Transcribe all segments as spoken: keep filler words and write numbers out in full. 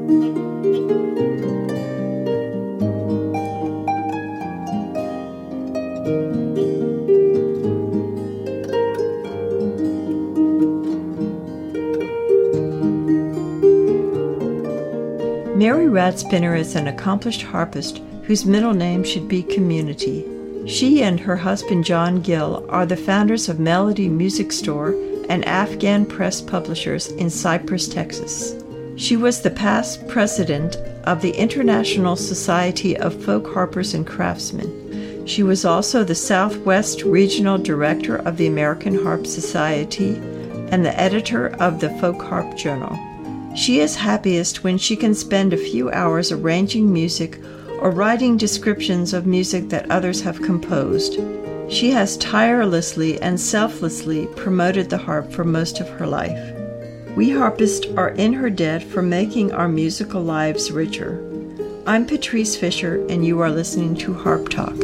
Mary Radspinner is an accomplished harpist whose middle name should be Community. She and her husband John Gill are the founders of Melody Music Store and Afghan Press Publishers in Cypress, Texas. She was the past president of the International Society of Folk Harpers and Craftsmen. She was also the Southwest Regional Director of the American Harp Society and the editor of the Folk Harp Journal. She is happiest when she can spend a few hours arranging music or writing descriptions of music that others have composed. She has tirelessly and selflessly promoted the harp for most of her life. We harpists are in her debt for making our musical lives richer. I'm Patrice Fisher, and you are listening to Harp Talk.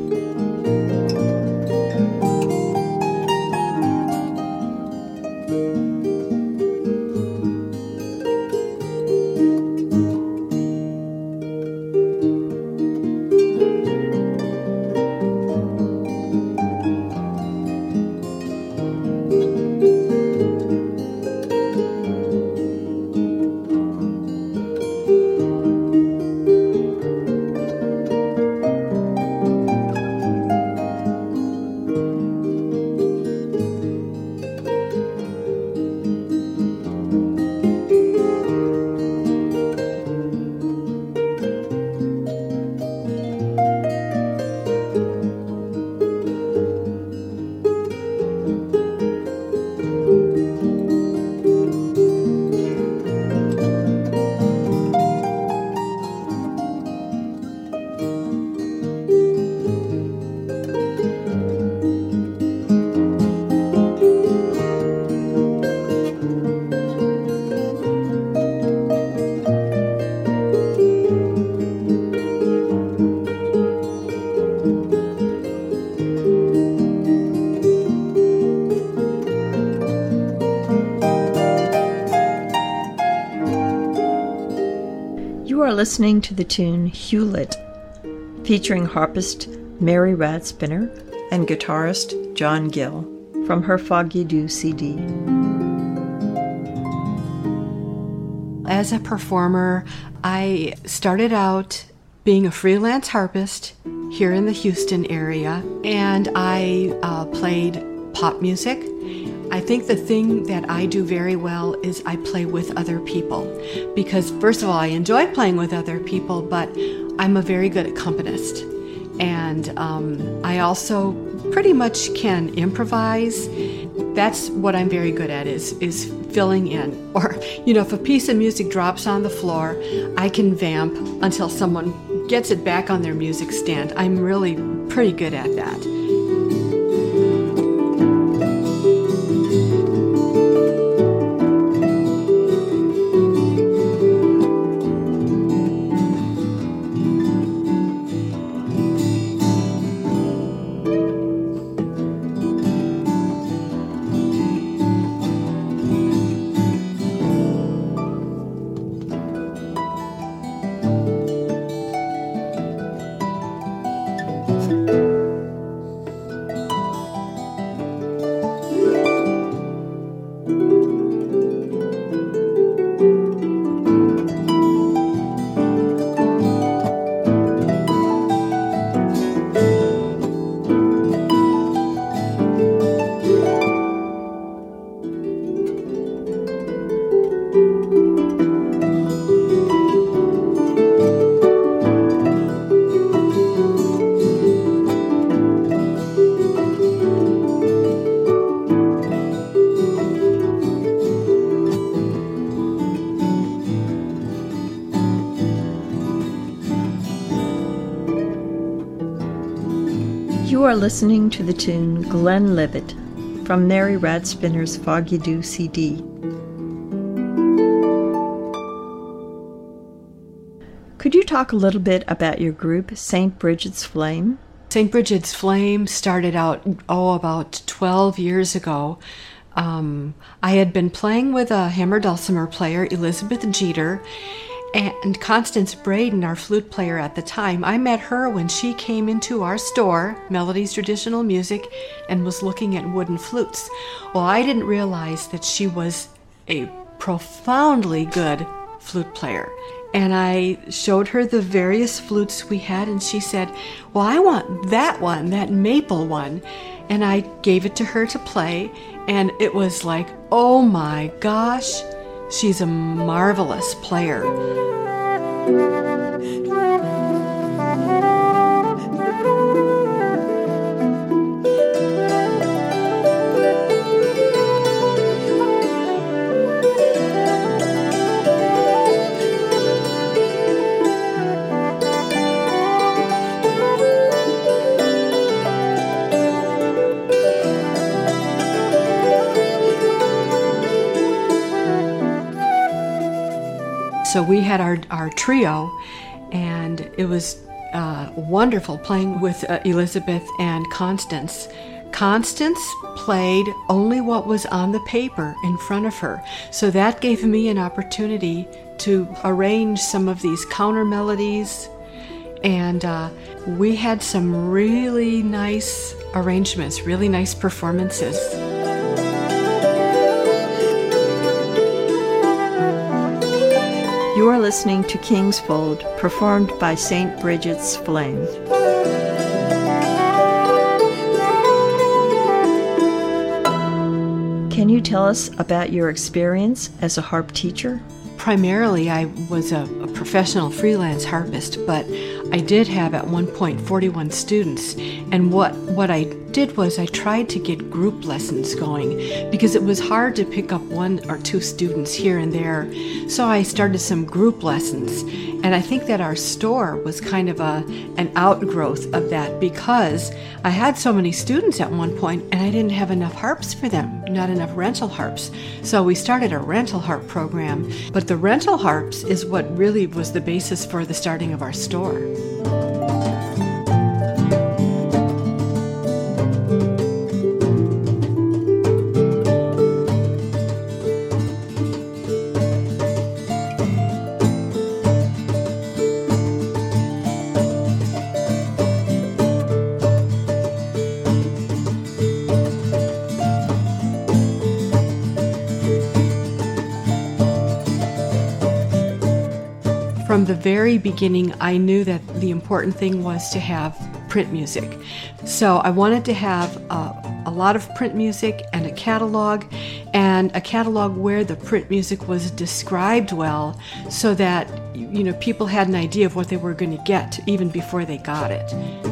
Listening to the tune Hewlett, featuring harpist Mary Radspinner and guitarist John Gill from her Foggy Dew C D. As a performer, I started out being a freelance harpist here in the Houston area, and I uh, played pop music. I think the thing that I do very well is I play with other people because, first of all, I enjoy playing with other people, but I'm a very good accompanist. And um, I also pretty much can improvise. That's what I'm very good at is, is filling in. Or, you know, if a piece of music drops on the floor, I can vamp until someone gets it back on their music stand. I'm really pretty good at that. You are listening to the tune Glenlivet from Mary Radspinner's Foggy Dew C D. Could you talk a little bit about your group, Saint Bridget's Flame? Saint Bridget's Flame started out, oh, about twelve years ago. Um, I had been playing with a hammer dulcimer player, Elizabeth Jeter, And Constance Braden, our flute player at the time, I met her when she came into our store, Melody's Traditional Music, and was looking at wooden flutes. Well, I didn't realize that she was a profoundly good flute player. And I showed her the various flutes we had, and she said, well, I want that one, that maple one. And I gave it to her to play, and it was like, oh my gosh, she's a marvelous player. So we had our, our trio, and it was uh, wonderful playing with uh, Elizabeth and Constance. Constance played only what was on the paper in front of her, so that gave me an opportunity to arrange some of these counter melodies, and uh, we had some really nice arrangements, really nice performances. You are listening to Kingsfold, performed by Saint Bridget's Flame. Can you tell us about your experience as a harp teacher? Primarily, I was a, a professional freelance harpist, but I did have at one point forty-one students. And what, what I did was I tried to get group lessons going because it was hard to pick up one or two students here and there. So I started some group lessons. And I think that our store was kind of a, an outgrowth of that because I had so many students at one point and I didn't have enough harps for them, not enough rental harps. So we started a rental harp program. But the rental harps is what really was the basis for the starting of our store. From the very beginning, I knew that the important thing was to have print music. So I wanted to have a, a lot of print music and a catalog, and a catalog where the print music was described well so that, you know, people had an idea of what they were going to get even before they got it.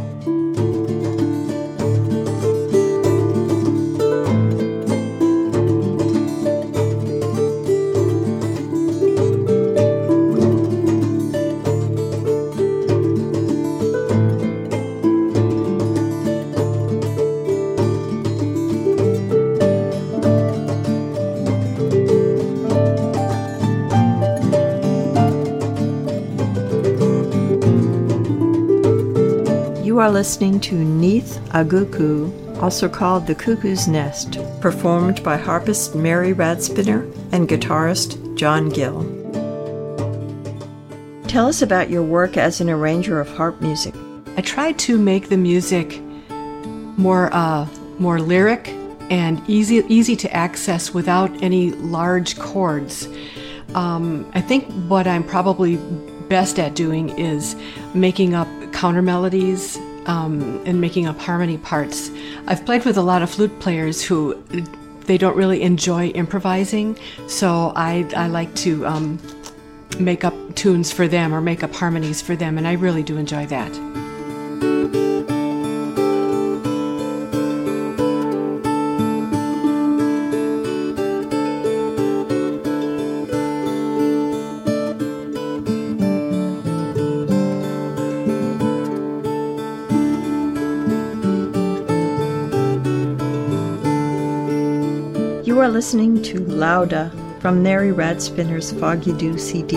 You are listening to Neath Aguku, also called The Cuckoo's Nest, performed by harpist Mary Radspinner and guitarist John Gill. Tell us about your work as an arranger of harp music. I tried to make the music more uh, more lyric and easy easy to access without any large chords. Um, I think what I'm probably best at doing is making up counter melodies um, and making up harmony parts. I've played with a lot of flute players who they don't really enjoy improvising, so I, I like to um, make up tunes for them or make up harmonies for them, and I really do enjoy that. You are listening to Lauda from Mary Radspinner's Foggy Dew C D.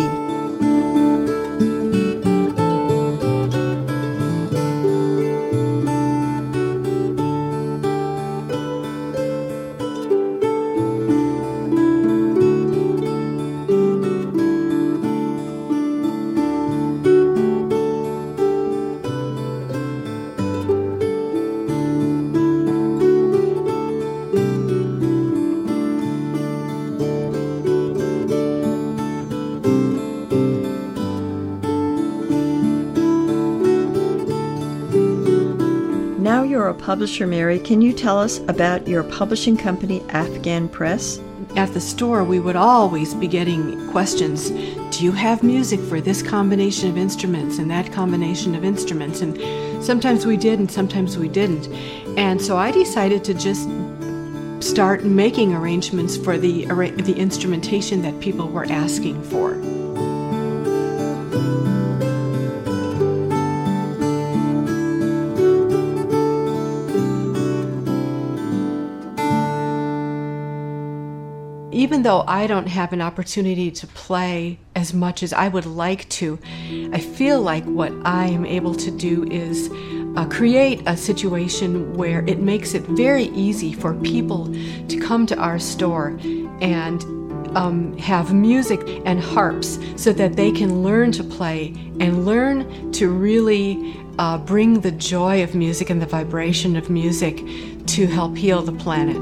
publisher, Mary, can you tell us about your publishing company, Afghan Press? At the store, we would always be getting questions. Do you have music for this combination of instruments and that combination of instruments? And sometimes we did and sometimes we didn't. And so I decided to just start making arrangements for the, the instrumentation that people were asking for. Even though I don't have an opportunity to play as much as I would like to, I feel like what I am able to do is uh, create a situation where it makes it very easy for people to come to our store and um, have music and harps so that they can learn to play and learn to really uh, bring the joy of music and the vibration of music to help heal the planet.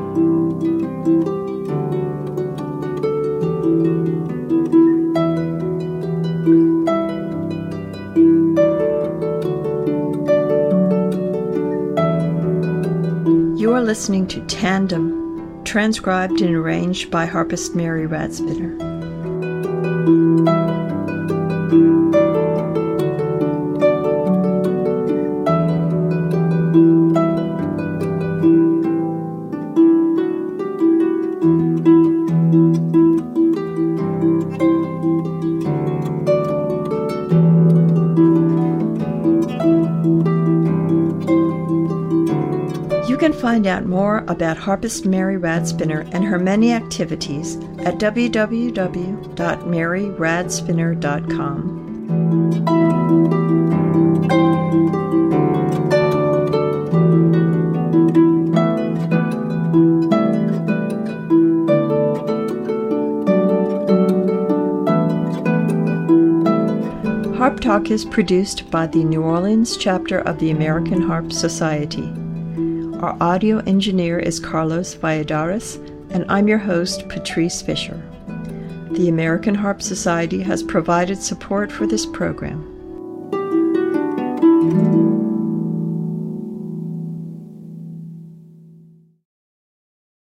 You are listening to Tandem, transcribed and arranged by harpist Mary Radspinner. You can find out more about harpist Mary Radspinner and her many activities at w w w dot mary radspinner dot com. Harp Talk is produced by the New Orleans chapter of the American Harp Society. Our audio engineer is Carlos Valladares, and I'm your host, Patrice Fisher. The American Harp Society has provided support for this program.